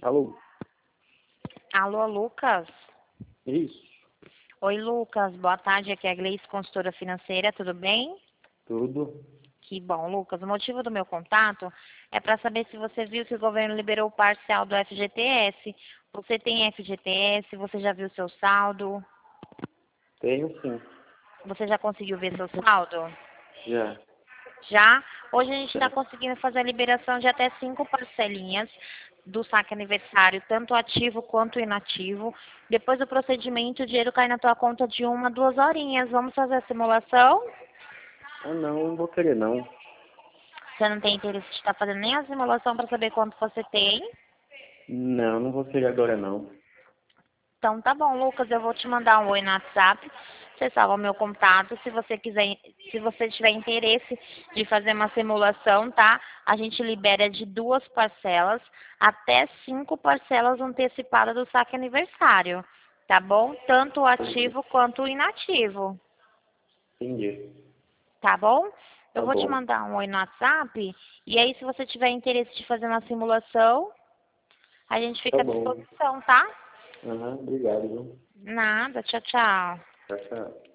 Alô? Alô, Lucas? Isso, Oi, Lucas. Boa tarde. Aqui é a Gleice, consultora financeira. Tudo bem? tudo. Que bom, Lucas. O motivo do meu contato é para saber se você viu que o governo liberou o parcial do FGTS. Você tem FGTS? Você já viu seu saldo? Tenho sim, Você já conseguiu ver seu saldo? já. Já? Hoje a gente está Já. conseguindo fazer a liberação de até 5 parcelinhas do saque aniversário, tanto ativo quanto inativo. Depois do procedimento, o dinheiro cai na tua conta de 1 a 2 horinhas. Vamos fazer a simulação? Ah, não vou querer não. Você não tem interesse de estar fazendo nem a simulação para saber quanto você tem? Não vou querer agora não. Então tá bom, Lucas, eu vou te mandar um oi no WhatsApp. Você salva o meu contato. Se você quiser, se você tiver interesse de fazer uma simulação, tá? A gente libera de 2 parcelas até 5 parcelas antecipadas do saque aniversário. Tá bom? Tanto o ativo quanto o inativo. Entendi. Tá bom? Eu Tá vou te bom. mandar um oi no WhatsApp. E aí, se você tiver interesse de fazer uma simulação, a gente Tá fica à bom. disposição, tá? Aham, obrigado, viu? Nada. Tchau, tchau. Tchau, tchau.